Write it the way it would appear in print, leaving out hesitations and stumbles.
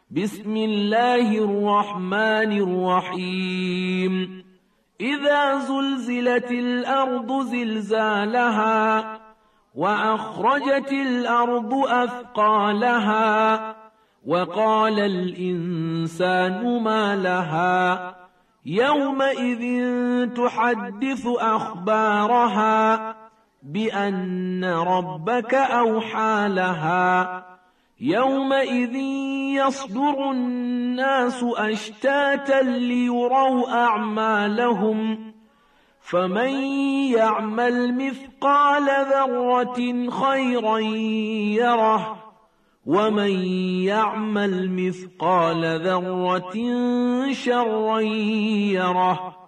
بسم الله الرحمن الرحيم إذا زلزلت الأرض زلزالها وأخرجت الأرض أثقالها وقال الإنسان ما لها يومئذ تحدث أخبارها بأن ربك أوحى لها يومئذ يصدر الناس أشتاتا ليروا أعمالهم فمن يعمل مثقال ذرة خيرا يره ومن يعمل مثقال ذرة شرا يره